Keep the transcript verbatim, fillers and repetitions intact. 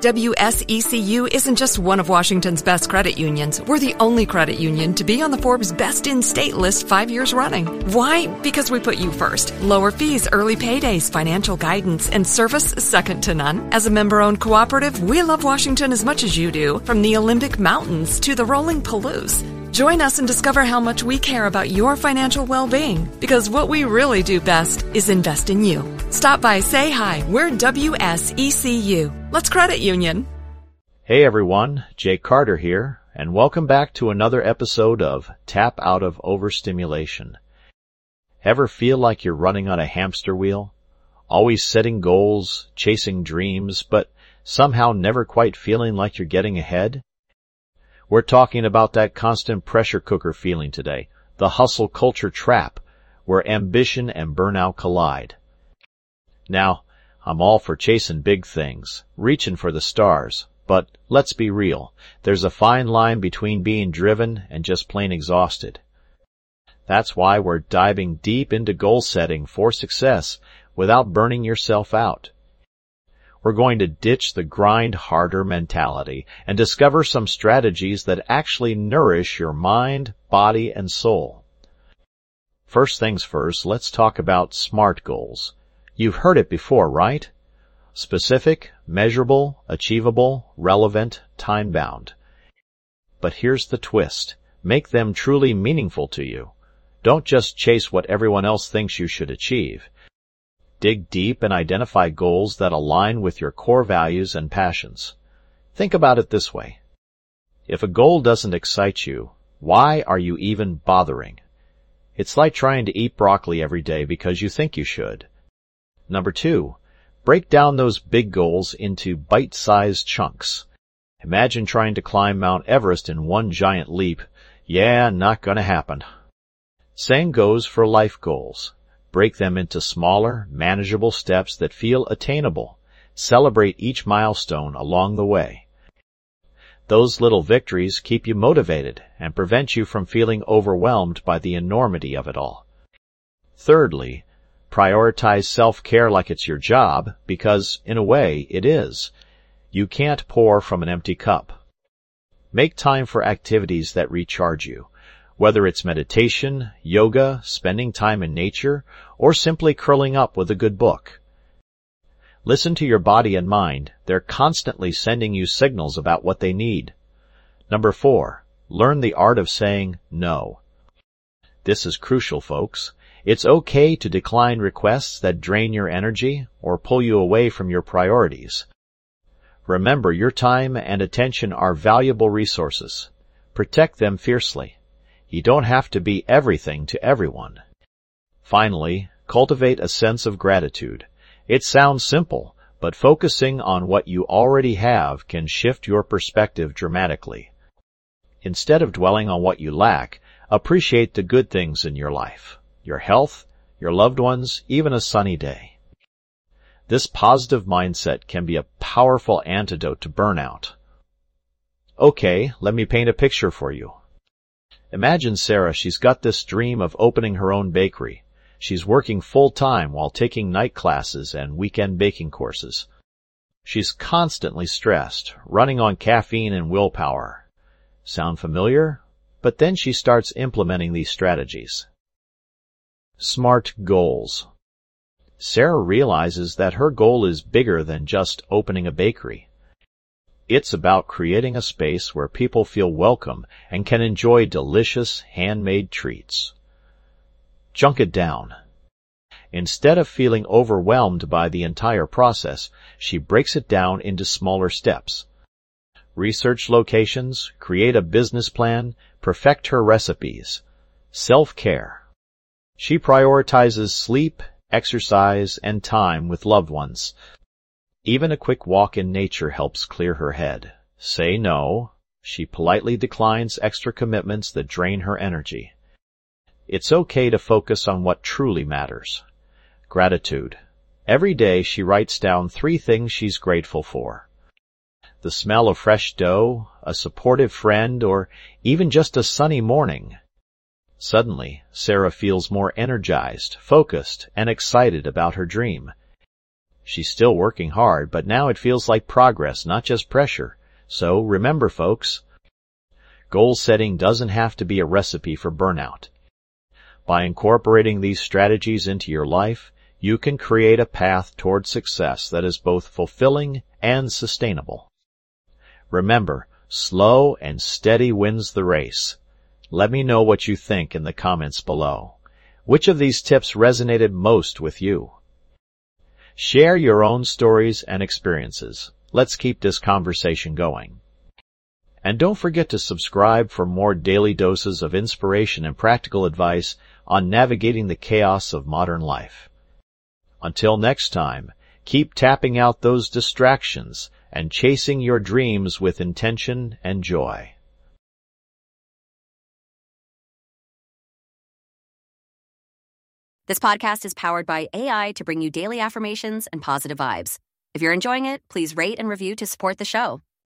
W S E C U isn't just one of Washington's best credit unions. We're the only credit union to be on the Forbes Best in State list five years running. Why? Because we put you first. Lower fees, early paydays, financial guidance, and service second to none. As a member-owned cooperative, we love Washington as much as you do, from the Olympic Mountains to the rolling Palouse. Join us and discover how much we care about your financial well-being, because what we really do best is invest in you. Stop by, say hi. We're W S E C U. Let's credit union. Hey everyone, Jake Carter here, and welcome back to another episode of Tap Out of Overstimulation. Ever feel like you're running on a hamster wheel? Always setting goals, chasing dreams, but somehow never quite feeling like you're getting ahead? We're talking about that constant pressure cooker feeling today, the hustle culture trap, where ambition and burnout collide. Now, I'm all for chasing big things, reaching for the stars, but let's be real, there's a fine line between being driven and just plain exhausted. That's why we're diving deep into goal setting for success without burning yourself out. We're going to ditch the grind harder mentality and discover some strategies that actually nourish your mind, body, and soul. First things first, let's talk about SMART goals. You've heard it before, right? Specific, measurable, achievable, relevant, time-bound. But here's the twist. Make them truly meaningful to you. Don't just chase what everyone else thinks you should achieve. Dig deep and identify goals that align with your core values and passions. Think about it this way. If a goal doesn't excite you, why are you even bothering? It's like trying to eat broccoli every day because you think you should. Number two, break down those big goals into bite-sized chunks. Imagine trying to climb Mount Everest in one giant leap. Yeah, not gonna happen. Same goes for life goals. Break them into smaller, manageable steps that feel attainable. Celebrate each milestone along the way. Those little victories keep you motivated and prevent you from feeling overwhelmed by the enormity of it all. Thirdly, prioritize self-care like it's your job, because, in a way, it is. You can't pour from an empty cup. Make time for activities that recharge you. Whether it's meditation, yoga, spending time in nature, or simply curling up with a good book. Listen to your body and mind. They're constantly sending you signals about what they need. Number four, learn the art of saying no. This is crucial, folks. It's okay to decline requests that drain your energy or pull you away from your priorities. Remember, your time and attention are valuable resources. Protect them fiercely. You don't have to be everything to everyone. Finally, cultivate a sense of gratitude. It sounds simple, but focusing on what you already have can shift your perspective dramatically. Instead of dwelling on what you lack, appreciate the good things in your life, your health, your loved ones, even a sunny day. This positive mindset can be a powerful antidote to burnout. Okay, let me paint a picture for you. Imagine Sarah, she's got this dream of opening her own bakery. She's working full-time while taking night classes and weekend baking courses. She's constantly stressed, running on caffeine and willpower. Sound familiar? But then she starts implementing these strategies. SMART goals. Sarah realizes that her goal is bigger than just opening a bakery. It's about creating a space where people feel welcome and can enjoy delicious handmade treats. Chunk it down. Instead of feeling overwhelmed by the entire process, she breaks it down into smaller steps. Research locations, create a business plan, perfect her recipes. Self-care. She prioritizes sleep, exercise, and time with loved ones. Even a quick walk in nature helps clear her head. Say no. She politely declines extra commitments that drain her energy. It's okay to focus on what truly matters. Gratitude. Every day she writes down three things she's grateful for. The smell of fresh dough, a supportive friend, or even just a sunny morning. Suddenly, Sarah feels more energized, focused, and excited about her dream. She's still working hard, but now it feels like progress, not just pressure. So remember, folks, goal setting doesn't have to be a recipe for burnout. By incorporating these strategies into your life, you can create a path toward success that is both fulfilling and sustainable. Remember, slow and steady wins the race. Let me know what you think in the comments below. Which of these tips resonated most with you? Share your own stories and experiences. Let's keep this conversation going. And don't forget to subscribe for more daily doses of inspiration and practical advice on navigating the chaos of modern life. Until next time, keep tapping out those distractions and chasing your dreams with intention and joy. This podcast is powered by A I to bring you daily affirmations and positive vibes. If you're enjoying it, please rate and review to support the show.